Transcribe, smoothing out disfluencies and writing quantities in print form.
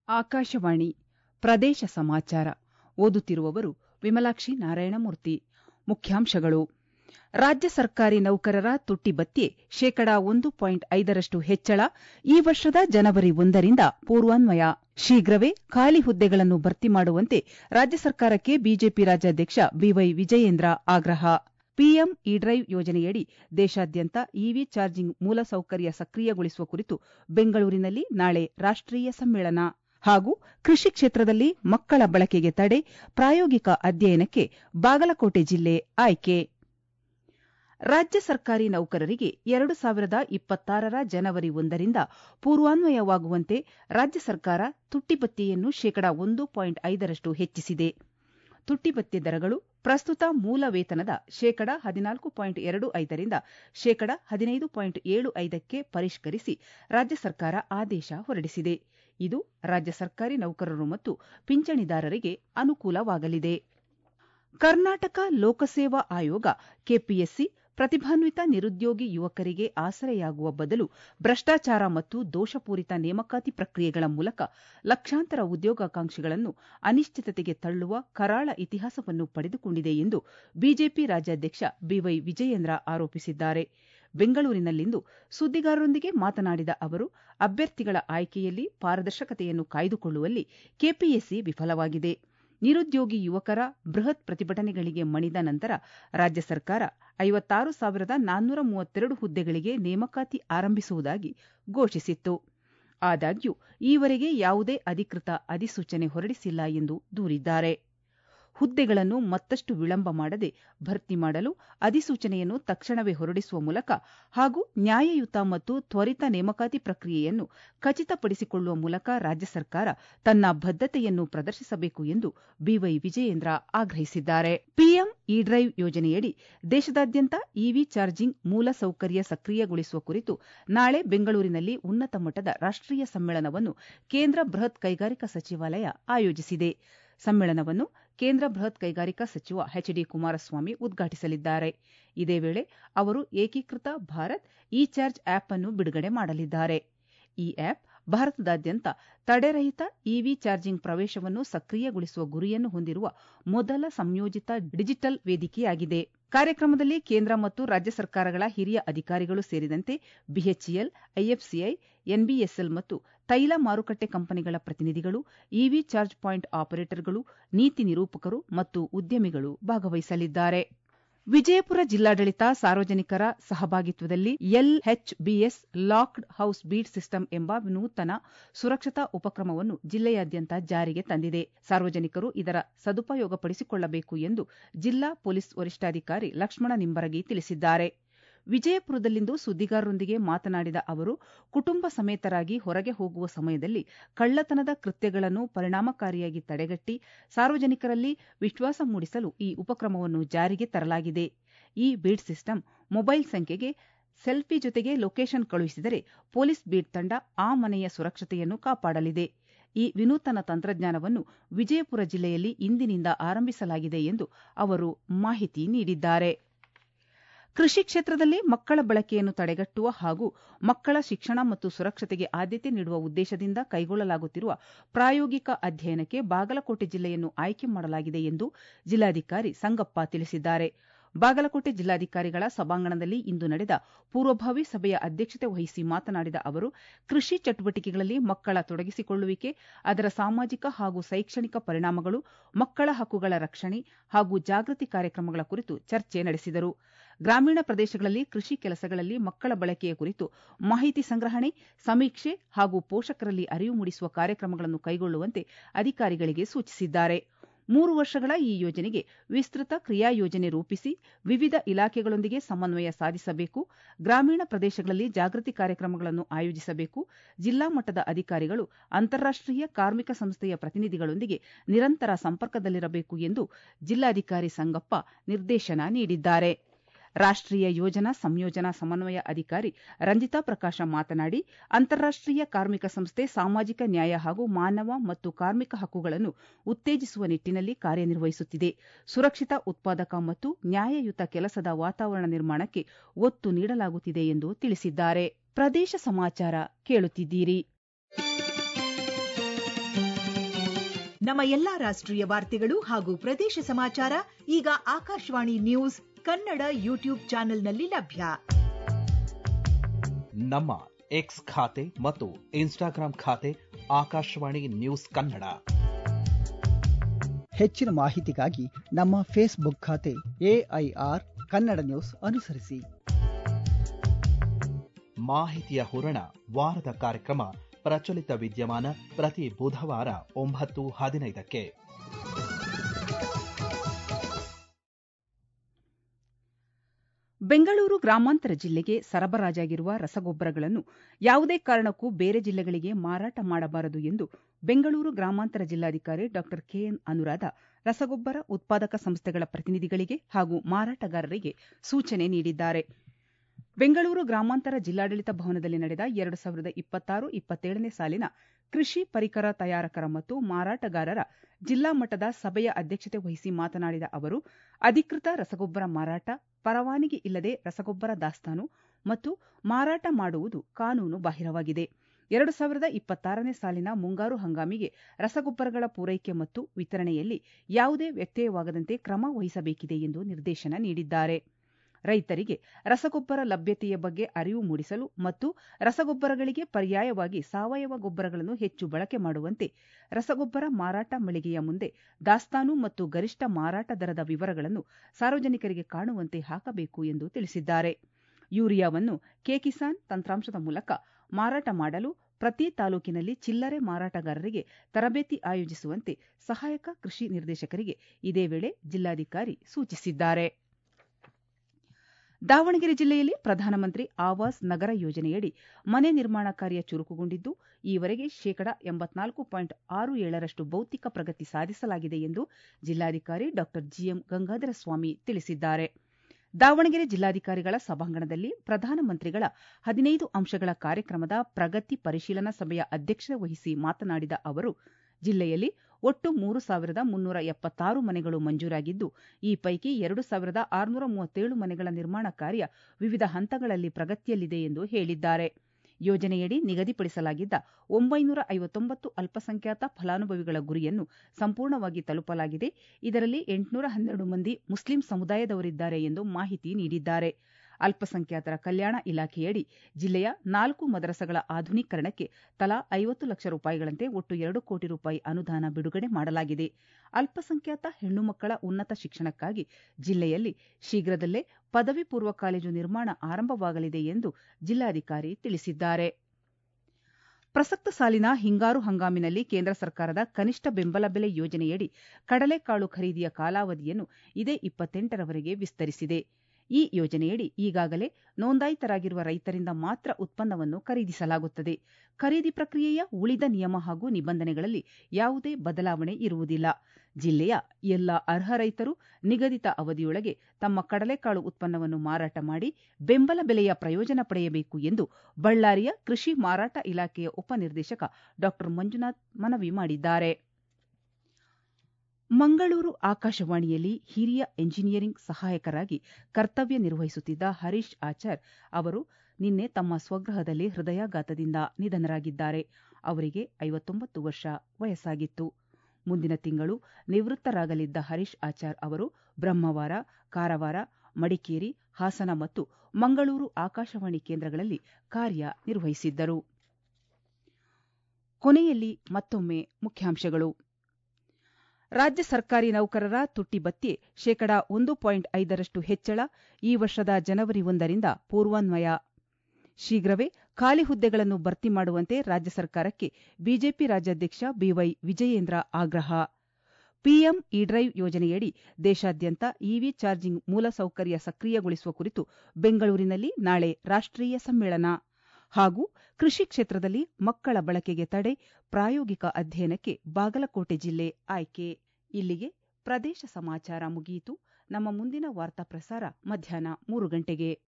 ಆಕಾಶವಾಣಿ ಪ್ರದೇಶ ಸಮಾಚಾರ ಓದುತ್ತಿರುವವರು ವಿಮಲಾಕ್ಷಿ ನಾರಾಯಣಮೂರ್ತಿ. ಮುಖ್ಯಾಂಶಗಳು. ರಾಜ್ಯ ಸರ್ಕಾರಿ ನೌಕರರ ತುಟ್ಟಿ ಭತ್ಯೆ ಶೇಕಡಾ 1.5ರಷ್ಟು ಹೆಚ್ಚಳ, ಈ ವರ್ಷದ ಜನವರಿ 1ರಿಂದ ಪೂರ್ವಾನ್ವಯ. ಶೀಘ್ರವೇ ಖಾಲಿ ಹುದ್ದೆಗಳನ್ನು ಭರ್ತಿ ಮಾಡುವಂತೆ ರಾಜ್ಯ ಸರ್ಕಾರಕ್ಕೆ ಬಿಜೆಪಿ ರಾಜ್ಯಾಧ್ಯಕ್ಷ ಬಿವೈ ವಿಜಯೇಂದ್ರ ಆಗ್ರಹ. ಪಿಎಂ ಇ-ಡ್ರೈವ್ ಯೋಜನೆಯಡಿ ದೇಶಾದ್ಯಂತ ಇವಿ ಚಾರ್ಜಿಂಗ್ ಮೂಲಸೌಕರ್ಯ ಸಕ್ರಿಯಗೊಳಿಸುವ ಕುರಿತು ಬೆಂಗಳೂರಿನಲ್ಲಿ ನಾಳೆ ರಾಷ್ಟೀಯ ಸಮ್ಮೇಳನ. ಹಾಗೂ ಕೃಷಿ ಕ್ಷೇತ್ರದಲ್ಲಿ ಮಕ್ಕಳ ಬಳಕೆಗೆ ತಡೆ, ಪ್ರಾಯೋಗಿಕ ಅಧ್ಯಯನಕ್ಕೆ ಬಾಗಲಕೋಟೆ ಜಿಲ್ಲೆ ಆಯ್ಕೆ. ರಾಜ್ಯ ಸರ್ಕಾರಿ ನೌಕರರಿಗೆ 2026ರ ಜನವರಿ 1ರಿಂದ ಪೂರ್ವಾನ್ವಯವಾಗುವಂತೆ ರಾಜ್ಯ ಸರ್ಕಾರ ತುಟ್ಟಿ ಭತ್ಯೆಯನ್ನು ಶೇಕಡಾ 1.5ರಷ್ಟು ಹೆಚ್ಚಿಸಿದೆ. ತುಟ್ಟಿ ಭತ್ಯೆ ದರಗಳು ಪ್ರಸ್ತುತ ಮೂಲ ವೇತನದ ಶೇಕಡಾ 14.25ರಿಂದ ಶೇಕಡಾ 15.75ಕ್ಕೆ ಪರಿಷ್ಕರಿಸಿ ರಾಜ್ಯ ಸರ್ಕಾರ ಆದೇಶ ಹೊರಡಿಸಿದೆ. ಇದು ರಾಜ್ಯ ಸರ್ಕಾರಿ ನೌಕರರು ಮತ್ತು ಪಿಂಚಣಿದಾರರಿಗೆ ಅನುಕೂಲವಾಗಲಿದೆ. ಕರ್ನಾಟಕ ಲೋಕಸೇವಾ ಆಯೋಗ ಕೆಪಿಎಸ್ಸಿ ಪ್ರತಿಭಾನ್ವಿತ ನಿರುದ್ಯೋಗಿ ಯುವಕರಿಗೆ ಆಸರೆಯಾಗುವ ಬದಲು ಭ್ರಷ್ಟಾಚಾರ ಮತ್ತು ದೋಷಪೂರಿತ ನೇಮಕಾತಿ ಪ್ರಕ್ರಿಯೆಗಳ ಮೂಲಕ ಲಕ್ಷಾಂತರ ಉದ್ಯೋಗಾಕಾಂಕ್ಷಿಗಳನ್ನು ಅನಿಶ್ಚಿತತೆಗೆ ತಳ್ಳುವ ಕರಾಳ ಇತಿಹಾಸವನ್ನು ಪಡೆದುಕೊಂಡಿದೆ ಎಂದು ಬಿಜೆಪಿ ರಾಜ್ಯಾಧ್ಯಕ್ಷ ಬಿವೈ ವಿಜಯೇಂದ್ರ ಆರೋಪಿಸಿದ್ದಾರೆ. ಬೆಂಗಳೂರಿನಲ್ಲಿಂದು ಸುದ್ದಿಗಾರರೊಂದಿಗೆ ಮಾತನಾಡಿದ ಅವರು, ಅಭ್ಯರ್ಥಿಗಳ ಆಯ್ಕೆಯಲ್ಲಿ ಪಾರದರ್ಶಕತೆಯನ್ನು ಕಾಯ್ದುಕೊಳ್ಳುವಲ್ಲಿ ಕೆಪಿಎಸ್ಸಿ ವಿಫಲವಾಗಿದೆ. ನಿರುದ್ಯೋಗಿ ಯುವಕರ ಬೃಹತ್ ಪ್ರತಿಭಟನೆಗಳಿಗೆ ಮಣಿದ ನಂತರ ರಾಜ್ಯ ಸರ್ಕಾರ 56,432 ಹುದ್ದೆಗಳಿಗೆ ನೇಮಕಾತಿ ಆರಂಭಿಸುವುದಾಗಿ ಘೋಷಿಸಿತ್ತು. ಆದಾಗ್ಯೂ ಈವರೆಗೆ ಯಾವುದೇ ಅಧಿಕೃತ ಅಧಿಸೂಚನೆ ಹೊರಡಿಸಿಲ್ಲ ಎಂದು ದೂರಿದ್ದಾರೆ. ಹುದ್ದೆಗಳನ್ನು ಮತ್ತಷ್ಟು ವಿಳಂಬ ಮಾಡದೆ ಭರ್ತಿ ಮಾಡಲು ಅಧಿಸೂಚನೆಯನ್ನು ತಕ್ಷಣವೇ ಹೊರಡಿಸುವ ಮೂಲಕ ಹಾಗೂ ನ್ಯಾಯಯುತ ಮತ್ತು ತ್ವರಿತ ನೇಮಕಾತಿ ಪ್ರಕ್ರಿಯೆಯನ್ನು ಖಚಿತಪಡಿಸಿಕೊಳ್ಳುವ ಮೂಲಕ ರಾಜ್ಯ ಸರ್ಕಾರ ತನ್ನ ಬದ್ಧತೆಯನ್ನು ಪ್ರದರ್ಶಿಸಬೇಕು ಎಂದು ಬಿವೈ ವಿಜಯೇಂದ್ರ ಆಗ್ರಹಿಸಿದ್ದಾರೆ. ಪಿಎಂ ಇ-ಡ್ರೈವ್ ಯೋಜನೆಯಡಿ ದೇಶದಾದ್ಯಂತ ಇವಿ ಚಾರ್ಜಿಂಗ್ ಮೂಲಸೌಕರ್ಯ ಸಕ್ರಿಯಗೊಳಿಸುವ ಕುರಿತು ನಾಳೆ ಬೆಂಗಳೂರಿನಲ್ಲಿ ಉನ್ನತ ಮಟ್ಟದ ರಾಷ್ಟೀಯ ಸಮ್ಮೇಳನವನ್ನು ಕೇಂದ್ರ ಬೃಹತ್ ಕೈಗಾರಿಕಾ ಸಚಿವಾಲಯ ಆಯೋಜಿಸಿದೆ. ಸಮ್ಮೇಳನವನ್ನು ಕೇಂದ್ರ ಬೃಹತ್ ಕೈಗಾರಿಕಾ ಸಚಿವ ಎಚ್. ಡಿ. ಕುಮಾರಸ್ವಾಮಿ ಉದ್ಘಾಟಿಸಲಿದ್ದಾರೆ. ಇದೇ ವೇಳೆ ಅವರು ಏಕೀಕೃತ ಭಾರತ್ ಇ-ಚಾರ್ಜ್ ಆಪ್ ಅನ್ನು ಬಿಡುಗಡೆ ಮಾಡಲಿದ್ದಾರೆ. ಈ ಆಪ್ ಭಾರತದಾದ್ಯಂತ ತಡೆರಹಿತ ಇವಿ ಚಾರ್ಜಿಂಗ್ ಪ್ರವೇಶವನ್ನು ಸಕ್ರಿಯಗೊಳಿಸುವ ಗುರಿಯನ್ನು ಹೊಂದಿರುವ ಮೊದಲ ಸಂಯೋಜಿತ ಡಿಜಿಟಲ್ ವೇದಿಕೆಯಾಗಿದೆ. ಕಾರ್ಯಕ್ರಮದಲ್ಲಿ ಕೇಂದ್ರ ಮತ್ತು ರಾಜ್ಯ ಸರ್ಕಾರಗಳ ಹಿರಿಯ ಅಧಿಕಾರಿಗಳು ಸೇರಿದಂತೆ ಬಿಎಚ್ಇಎಲ್, ಐಎಫ್ಸಿಐ, ಎನ್ಬಿಎಸ್ಎಲ್ ಮತ್ತು ತೈಲ ಮಾರುಕಟ್ಟೆ ಕಂಪನಿಗಳ ಪ್ರತಿನಿಧಿಗಳು, ಇವಿ ಚಾರ್ಜ್ ಪಾಯಿಂಟ್ ಆಪರೇಟರ್ಗಳು, ನೀತಿ ನಿರೂಪಕರು ಮತ್ತು ಉದ್ಯಮಿಗಳು ಭಾಗವಹಿಸಲಿದ್ದಾರೆ. ವಿಜಯಪುರ ಜಿಲ್ಲಾಡಳಿತ ಸಾರ್ವಜನಿಕರ ಸಹಭಾಗಿತ್ವದಲ್ಲಿ LHBS locked house beat system ಎಂಬ ನೂತನ ಸುರಕ್ಷತಾ ಉಪಕ್ರಮವನ್ನು ಜಿಲ್ಲೆಯಾದ್ಯಂತ ಜಾರಿಗೆ ತಂದಿದೆ. ಸಾರ್ವಜನಿಕರು ಇದರ ಸದುಪಯೋಗಪಡಿಸಿಕೊಳ್ಳಬೇಕು ಎಂದು ಜಿಲ್ಲಾ ಪೊಲೀಸ್ ವರಿಷ್ಠಾಧಿಕಾರಿ ಲಕ್ಷ್ಮಣ ನಿಂಬರಗಿ ತಿಳಿಸಿದ್ದಾರೆ. ವಿಜಯಪುರದಲ್ಲಿಂದು ಸುದ್ದಿಗಾರರೊಂದಿಗೆ ಮಾತನಾಡಿದ ಅವರು, ಕುಟುಂಬ ಸಮೇತರಾಗಿ ಹೊರಗೆ ಹೋಗುವ ಸಮಯದಲ್ಲಿ ಕಳ್ಳತನದ ಕೃತ್ಯಗಳನ್ನು ಪರಿಣಾಮಕಾರಿಯಾಗಿ ತಡೆಗಟ್ಟಿ ಸಾರ್ವಜನಿಕರಲ್ಲಿ ವಿಶ್ವಾಸ ಮೂಡಿಸಲು ಈ ಉಪಕ್ರಮವನ್ನು ಜಾರಿಗೆ ತರಲಾಗಿದೆ. ಈ ಬೀಟ್ ಸಿಸ್ಟಮ್ ಮೊಬೈಲ್ ಸಂಖ್ಯೆಗೆ ಸೆಲ್ಫಿ ಜೊತೆಗೆ ಲೊಕೇಷನ್ ಕಳುಹಿಸಿದರೆ ಪೊಲೀಸ್ ಬೀಟ್ ತಂಡ ಆ ಮನೆಯ ಸುರಕ್ಷತೆಯನ್ನು ಕಾಪಾಡಲಿದೆ. ಈ ವಿನೂತನ ತಂತ್ರಜ್ಞಾನವನ್ನು ವಿಜಯಪುರ ಜಿಲ್ಲೆಯಲ್ಲಿ ಇಂದಿನಿಂದ ಆರಂಭಿಸಲಾಗಿದೆ ಎಂದು ಅವರು ಮಾಹಿತಿ ನೀಡಿದ್ದಾರೆ. ಕೃಷಿ ಕ್ಷೇತ್ರದಲ್ಲಿ ಮಕ್ಕಳ ಬಳಕೆಯನ್ನು ತಡೆಗಟ್ಟುವ ಹಾಗೂ ಮಕ್ಕಳ ಶಿಕ್ಷಣ ಮತ್ತು ಸುರಕ್ಷತೆಗೆ ಆದ್ಯತೆ ನೀಡುವ ಉದ್ದೇಶದಿಂದ ಕೈಗೊಳ್ಳಲಾಗುತ್ತಿರುವ ಪ್ರಾಯೋಗಿಕ ಅಧ್ಯಯನಕ್ಕೆ ಬಾಗಲಕೋಟೆ ಜಿಲ್ಲೆಯನ್ನು ಆಯ್ಕೆ ಮಾಡಲಾಗಿದೆ ಎಂದು ಜಿಲ್ಲಾಧಿಕಾರಿ ಸಂಗಪ್ಪ ತಿಳಿಸಿದ್ದಾರೆ. ಬಾಗಲಕೋಟೆ ಜಿಲ್ಲಾಧಿಕಾರಿಗಳ ಸಭಾಂಗಣದಲ್ಲಿ ಇಂದು ನಡೆದ ಪೂರ್ವಭಾವಿ ಸಭೆಯ ಅಧ್ಯಕ್ಷತೆ ವಹಿಸಿ ಮಾತನಾಡಿದ ಅವರು, ಕೃಷಿ ಚಟುವಟಿಕೆಗಳಲ್ಲಿ ಮಕ್ಕಳ ತೊಡಗಿಸಿಕೊಳ್ಳುವಿಕೆ, ಅದರ ಸಾಮಾಜಿಕ ಹಾಗೂ ಶೈಕ್ಷಣಿಕ ಪರಿಣಾಮಗಳು, ಮಕ್ಕಳ ಹಕ್ಕುಗಳ ರಕ್ಷಣೆ ಹಾಗೂ ಜಾಗೃತಿ ಕಾರ್ಯಕ್ರಮಗಳ ಕುರಿತು ಚರ್ಚೆ ನಡೆಸಿದರು. ಗ್ರಾಮೀಣ ಪ್ರದೇಶಗಳಲ್ಲಿ ಕೃಷಿ ಕೆಲಸಗಳಲ್ಲಿ ಮಕ್ಕಳ ಬಳಕೆಯ ಕುರಿತು ಮಾಹಿತಿ ಸಂಗ್ರಹಣೆ, ಸಮೀಕ್ಷೆ ಹಾಗೂ ಪೋಷಕರಲ್ಲಿ ಅರಿವು ಮೂಡಿಸುವ ಕಾರ್ಯಕ್ರಮಗಳನ್ನು ಕೈಗೊಳ್ಳುವಂತೆ ಅಧಿಕಾರಿಗಳಿಗೆ ಸೂಚಿಸಿದ್ದಾರೆ. 3 ವರ್ಷಗಳ ಈ ಯೋಜನೆಗೆ ವಿಸ್ತೃತ ಕ್ರಿಯಾಯೋಜನೆ ರೂಪಿಸಿ ವಿವಿಧ ಇಲಾಖೆಗಳೊಂದಿಗೆ ಸಮನ್ವಯ ಸಾಧಿಸಬೇಕು. ಗ್ರಾಮೀಣ ಪ್ರದೇಶಗಳಲ್ಲಿ ಜಾಗೃತಿ ಕಾರ್ಯಕ್ರಮಗಳನ್ನು ಆಯೋಜಿಸಬೇಕು. ಜಿಲ್ಲಾ ಮಟ್ಟದ ಅಧಿಕಾರಿಗಳು ಅಂತಾರಾಷ್ಟೀಯ ಕಾರ್ಮಿಕ ಸಂಸ್ಥೆಯ ಪ್ರತಿನಿಧಿಗಳೊಂದಿಗೆ ನಿರಂತರ ಸಂಪರ್ಕದಲ್ಲಿರಬೇಕು ಎಂದು ಜಿಲ್ಲಾಧಿಕಾರಿ ಸಂಗಪ್ಪ ನಿರ್ದೇಶನ ನೀಡಿದ್ದಾರೆ. ರಾಷ್ಟೀಯ ಯೋಜನಾ ಸಂಯೋಜನಾ ಸಮನ್ವಯ ಅಧಿಕಾರಿ ರಂಜಿತಾ ಪ್ರಕಾಶ ಮಾತನಾಡಿ, ಅಂತಾರಾಷ್ಟೀಯ ಕಾರ್ಮಿಕ ಸಂಸ್ಥೆ ಸಾಮಾಜಿಕ ನ್ಯಾಯ ಹಾಗೂ ಮಾನವ ಮತ್ತು ಕಾರ್ಮಿಕ ಹಕ್ಕುಗಳನ್ನು ಉತ್ತೇಜಿಸುವ ನಿಟ್ಟಿನಲ್ಲಿ ಕಾರ್ಯನಿರ್ವಹಿಸುತ್ತಿದೆ. ಸುರಕ್ಷಿತ ಉತ್ಪಾದಕ ಮತ್ತು ನ್ಯಾಯಯುತ ಕೆಲಸದ ವಾತಾವರಣ ನಿರ್ಮಾಣಕ್ಕೆ ಒತ್ತು ನೀಡಲಾಗುತ್ತಿದೆ ಎಂದು ತಿಳಿಸಿದ್ದಾರೆ. ಪ್ರದೇಶ ಸಮಾಚಾರ ಕೇಳುತ್ತಿದ್ದೀರಿ. ನಮ್ಮ ಎಲ್ಲಾ ರಾಷ್ಟ್ರೀಯ ವಾರ್ತೆಗಳು ಹಾಗೂ ಪ್ರದೇಶ ಸಮಾಚಾರ ಈಗ ಆಕಾಶವಾಣಿ ನ್ಯೂಸ್ ಕನ್ನಡ ಯೂಟ್ಯೂಬ್ ಚಾನೆಲ್ನಲ್ಲಿ ಲಭ್ಯ. ನಮ್ಮ ಎಕ್ಸ್ ಖಾತೆ ಮತ್ತು ಇನ್ಸ್ಟಾಗ್ರಾಂ ಖಾತೆ ಆಕಾಶವಾಣಿ ನ್ಯೂಸ್ ಕನ್ನಡ. ಹೆಚ್ಚಿನ ಮಾಹಿತಿಗಾಗಿ ನಮ್ಮ ಫೇಸ್ಬುಕ್ ಖಾತೆ AIR ಕನ್ನಡ ನ್ಯೂಸ್ ಅನುಸರಿಸಿ. ಮಾಹಿತಿಯ ಹೂರಣ ವಾರದ ಕಾರ್ಯಕ್ರಮ ಪ್ರಚಲಿತ ವಿದ್ಯಮಾನ ಪ್ರತಿ ಬುಧವಾರ 9:15ಕ್ಕೆ. ಬೆಂಗಳೂರು ಗ್ರಾಮಾಂತರ ಜಿಲ್ಲೆಗೆ ಸರಬರಾಜಾಗಿರುವ ರಸಗೊಬ್ಬರಗಳನ್ನು ಯಾವುದೇ ಕಾರಣಕ್ಕೂ ಬೇರೆ ಜಿಲ್ಲೆಗಳಿಗೆ ಮಾರಾಟ ಮಾಡಬಾರದು ಎಂದು ಬೆಂಗಳೂರು ಗ್ರಾಮಾಂತರ ಜಿಲ್ಲಾಧಿಕಾರಿ ಡಾ KN ಅನುರಾಧ ರಸಗೊಬ್ಬರ ಉತ್ಪಾದಕ ಸಂಸ್ಥೆಗಳ ಪ್ರತಿನಿಧಿಗಳಿಗೆ ಹಾಗೂ ಮಾರಾಟಗಾರರಿಗೆ ಸೂಚನೆ ನೀಡಿದ್ದಾರೆ. ಬೆಂಗಳೂರು ಗ್ರಾಮಾಂತರ ಜಿಲ್ಲಾಡಳಿತ ಭವನದಲ್ಲಿ ನಡೆದ 2026-27ನೇ ಸಾಲಿನ ಕೃಷಿ ಪರಿಕರ ತಯಾರಕರ ಮತ್ತು ಮಾರಾಟಗಾರರ ಜಿಲ್ಲಾ ಮಟ್ಟದ ಸಭೆಯ ಅಧ್ಯಕ್ಷತೆ ವಹಿಸಿ ಮಾತನಾಡಿದ ಅವರು, ಅಧಿಕೃತ ರಸಗೊಬ್ಬರ ಮಾರಾಟ, ಪರವಾನಗಿ ಇಲ್ಲದೆ ರಸಗೊಬ್ಬರ ದಾಸ್ತಾನು ಮತ್ತು ಮಾರಾಟ ಮಾಡುವುದು ಕಾನೂನು ಬಾಹಿರವಾಗಿದೆ. 2026ನೇ ಸಾಲಿನ ಮುಂಗಾರು ಹಂಗಾಮಿಗೆ ರಸಗೊಬ್ಬರಗಳ ಪೂರೈಕೆ ಮತ್ತು ವಿತರಣೆಯಲ್ಲಿ ಯಾವುದೇ ವ್ಯತ್ಯಯವಾಗದಂತೆ ಕ್ರಮ ವಹಿಸಬೇಕಿದೆ ಎಂದು ನಿರ್ದೇಶನ ನೀಡಿದ್ದಾರೆ. ರೈತರಿಗೆ ರಸಗೊಬ್ಬರ ಲಭ್ಯತೆಯ ಬಗ್ಗೆ ಅರಿವು ಮೂಡಿಸಲು ಮತ್ತು ರಸಗೊಬ್ಬರಗಳಿಗೆ ಪರ್ಯಾಯವಾಗಿ ಸಾವಯವ ಗೊಬ್ಬರಗಳನ್ನು ಹೆಚ್ಚು ಬಳಕೆ ಮಾಡುವಂತೆ ರಸಗೊಬ್ಬರ ಮಾರಾಟ ಮಳಿಗೆಯ ಮುಂದೆ ದಾಸ್ತಾನು ಮತ್ತು ಗರಿಷ್ಠ ಮಾರಾಟ ದರದ ವಿವರಗಳನ್ನು ಸಾರ್ವಜನಿಕರಿಗೆ ಕಾಣುವಂತೆ ಹಾಕಬೇಕು ಎಂದು ತಿಳಿಸಿದ್ದಾರೆ. ಯೂರಿಯಾವನ್ನು ಕೆ-ಕಿಸಾನ್ ತಂತ್ರಾಂಶದ ಮೂಲಕ ಮಾರಾಟ ಮಾಡಲು ಪ್ರತಿ ತಾಲೂಕಿನಲ್ಲಿ ಚಿಲ್ಲರೆ ಮಾರಾಟಗಾರರಿಗೆ ತರಬೇತಿ ಆಯೋಜಿಸುವಂತೆ ಸಹಾಯಕ ಕೃಷಿ ನಿರ್ದೇಶಕರಿಗೆ ಇದೇ ವೇಳೆ ಜಿಲ್ಲಾಧಿಕಾರಿ ಸೂಚಿಸಿದ್ದಾರೆ. ದಾವಣಗೆರೆ ಜಿಲ್ಲೆಯಲ್ಲಿ ಪ್ರಧಾನಮಂತ್ರಿ ಆವಾಸ್ ನಗರ ಯೋಜನೆಯಡಿ ಮನೆ ನಿರ್ಮಾಣ ಕಾರ್ಯ ಚುರುಕುಗೊಂಡಿದ್ದು, ಈವರೆಗೆ 84.67% ಭೌತಿಕ ಪ್ರಗತಿ ಸಾಧಿಸಲಾಗಿದೆ ಎಂದು ಜಿಲ್ಲಾಧಿಕಾರಿ ಡಾ GM ಗಂಗಾಧರ ಸ್ವಾಮಿ ತಿಳಿಸಿದ್ದಾರೆ. ದಾವಣಗೆರೆ ಜಿಲ್ಲಾಧಿಕಾರಿಗಳ ಸಭಾಂಗಣದಲ್ಲಿ ಪ್ರಧಾನಮಂತ್ರಿಗಳ 15 ಅಂಶಗಳ ಕಾರ್ಯಕ್ರಮದ ಪ್ರಗತಿ ಪರಿಶೀಲನಾ ಸಭೆಯ ಅಧ್ಯಕ್ಷತೆ ವಹಿಸಿ ಮಾತನಾಡಿದ ಅವರು, ಜಿಲ್ಲೆಯಲ್ಲಿ ಒಟ್ಟು 3,376 ಮನೆಗಳು ಮಂಜೂರಾಗಿದ್ದು, ಈ ಪೈಕಿ 2,637 ಮನೆಗಳ ನಿರ್ಮಾಣ ಕಾರ್ಯ ವಿವಿಧ ಹಂತಗಳಲ್ಲಿ ಪ್ರಗತಿಯಲ್ಲಿದೆ ಎಂದು ಹೇಳಿದ್ದಾರೆ. ಯೋಜನೆಯಡಿ ನಿಗದಿಪಡಿಸಲಾಗಿದ್ದ 959 ಅಲ್ಪಸಂಖ್ಯಾತ ಫಲಾನುಭವಿಗಳ ಗುರಿಯನ್ನು ಸಂಪೂರ್ಣವಾಗಿ ತಲುಪಲಾಗಿದೆ. ಇದರಲ್ಲಿ 812 ಮಂದಿ ಮುಸ್ಲಿಂ ಸಮುದಾಯದವರಿದ್ದಾರೆ ಎಂದು ಮಾಹಿತಿ ನೀಡಿದ್ದಾರೆ. ಅಲ್ಪಸಂಖ್ಯಾತರ ಕಲ್ಯಾಣ ಇಲಾಖೆಯಡಿ ಜಿಲ್ಲೆಯ 4 ಮದರಸಗಳ ಆಧುನೀಕರಣಕ್ಕೆ ತಲಾ 50 ಲಕ್ಷ ರೂಪಾಯಿಗಳಂತೆ ಒಟ್ಟು 2 ಕೋಟಿ ರೂಪಾಯಿ ಅನುದಾನ ಬಿಡುಗಡೆ ಮಾಡಲಾಗಿದೆ. ಅಲ್ಪಸಂಖ್ಯಾತ ಹೆಣ್ಣು ಮಕ್ಕಳ ಉನ್ನತ ಶಿಕ್ಷಣಕ್ಕಾಗಿ ಜಿಲ್ಲೆಯಲ್ಲಿ ಶೀಘ್ರದಲ್ಲೇ ಪದವಿ ಪೂರ್ವ ಕಾಲೇಜು ನಿರ್ಮಾಣ ಆರಂಭವಾಗಲಿದೆ ಎಂದು ಜಿಲ್ಲಾಧಿಕಾರಿ ತಿಳಿಸಿದ್ದಾರೆ. ಪ್ರಸಕ್ತ ಸಾಲಿನ ಹಿಂಗಾರು ಹಂಗಾಮಿನಲ್ಲಿ ಕೇಂದ್ರ ಸರ್ಕಾರದ ಕನಿಷ್ಠ ಬೆಂಬಲ ಬೆಲೆ ಯೋಜನೆಯಡಿ ಕಡಲೆಕಾಳು ಖರೀದಿಯ ಕಾಲಾವಧಿಯನ್ನು ಇದೇ 28ರವರೆಗೆ ವಿಸ್ತರಿಸಿದೆ. ಈ ಯೋಜನೆಯಡಿ ಈಗಾಗಲೇ ನೋಂದಾಯಿತರಾಗಿರುವ ರೈತರಿಂದ ಮಾತ್ರ ಉತ್ಪನ್ನವನ್ನು ಖರೀದಿಸಲಾಗುತ್ತದೆ. ಖರೀದಿ ಪ್ರಕ್ರಿಯೆಯ ಉಳಿದ ನಿಯಮ ಹಾಗೂ ನಿಬಂಧನೆಗಳಲ್ಲಿ ಯಾವುದೇ ಬದಲಾವಣೆ ಇರುವುದಿಲ್ಲ. ಜಿಲ್ಲೆಯ ಎಲ್ಲ ಅರ್ಹ ರೈತರು ನಿಗದಿತ ಅವಧಿಯೊಳಗೆ ತಮ್ಮ ಕಡಲೆಕಾಳು ಉತ್ಪನ್ನವನ್ನು ಮಾರಾಟ ಮಾಡಿ ಬೆಂಬಲ ಬೆಲೆಯ ಪ್ರಯೋಜನ ಪಡೆಯಬೇಕು ಎಂದು ಬಳ್ಳಾರಿಯ ಕೃಷಿ ಮಾರಾಟ ಇಲಾಖೆಯ ಉಪನಿರ್ದೇಶಕ ಡಾ ಮಂಜುನಾಥ್ ಮನವಿ ಮಾಡಿದ್ದಾರೆ. ಮಂಗಳೂರು ಆಕಾಶವಾಣಿಯಲ್ಲಿ ಹಿರಿಯ ಎಂಜಿನಿಯರಿಂಗ್ ಸಹಾಯಕರಾಗಿ ಕರ್ತವ್ಯ ನಿರ್ವಹಿಸುತ್ತಿದ್ದ ಹರೀಶ್ ಆಚಾರ್ ಅವರು ನಿನ್ನೆ ತಮ್ಮ ಸ್ವಗೃಹದಲ್ಲಿ ಹೃದಯಾಘಾತದಿಂದ ನಿಧನರಾಗಿದ್ದಾರೆ. ಅವರಿಗೆ 59 ವರ್ಷ ವಯಸ್ಸಾಗಿತ್ತು. ಮುಂದಿನ ತಿಂಗಳು ನಿವೃತ್ತರಾಗಲಿದ್ದ ಹರೀಶ್ ಆಚಾರ್ ಅವರು ಬ್ರಹ್ಮವಾರ, ಕಾರವಾರ, ಮಡಿಕೇರಿ, ಹಾಸನ ಮತ್ತು ಮಂಗಳೂರು ಆಕಾಶವಾಣಿ ಕೇಂದ್ರಗಳಲ್ಲಿ ಕಾರ್ಯ ನಿರ್ವಹಿಸಿದ್ದರು. ಕೊನೆಯಲ್ಲಿ ಮತ್ತೊಮ್ಮೆ ಮುಖ್ಯಾಂಶಗಳು. ರಾಜ್ಯ ಸರ್ಕಾರಿ ನೌಕರರ ತುಟ್ಟಿ ಭತ್ಯೆ 1.5% ಹೆಚ್ಚಳ, ಈ ವರ್ಷದ ಜನವರಿ 1ರಿಂದ ಪೂರ್ವಾನ್ವಯ. ಶೀಘ್ರವೇ ಖಾಲಿ ಹುದ್ದೆಗಳನ್ನು ಭರ್ತಿ ಮಾಡುವಂತೆ ರಾಜ್ಯ ಸರ್ಕಾರಕ್ಕೆ ಬಿಜೆಪಿ ರಾಜ್ಯಾಧ್ಯಕ್ಷ ಬಿವೈ ವಿಜಯೇಂದ್ರ ಆಗ್ರಹ. ಪಿಎಂ ಇ-ಡ್ರೈವ್ ಯೋಜನೆಯಡಿ ದೇಶಾದ್ಯಂತ ಇವಿ ಚಾರ್ಜಿಂಗ್ ಮೂಲಸೌಕರ್ಯ ಸಕ್ರಿಯಗೊಳಿಸುವ ಕುರಿತು ಬೆಂಗಳೂರಿನಲ್ಲಿ ನಾಳೆ ರಾಷ್ಟ್ರೀಯ ಸಮ್ಮೇಳನ. ಹಾಗೂ ಕೃಷಿ ಕ್ಷೇತ್ರದಲ್ಲಿ ಮಕ್ಕಳ ಬಳಕೆಗೆ ತಡೆ, ಪ್ರಾಯೋಗಿಕ ಅಧ್ಯಯನಕ್ಕೆ ಬಾಗಲಕೋಟೆ ಜಿಲ್ಲೆ ಆಯ್ಕೆ. ಇಲ್ಲಿಗೆ ಪ್ರದೇಶ ಸಮಾಚಾರ ಮುಗಿಯಿತು. ನಮ್ಮ ಮುಂದಿನ ವಾರ್ತಾ ಪ್ರಸಾರ ಮಧ್ಯಾಹ್ನ 3 ಗಂಟೆಗೆ.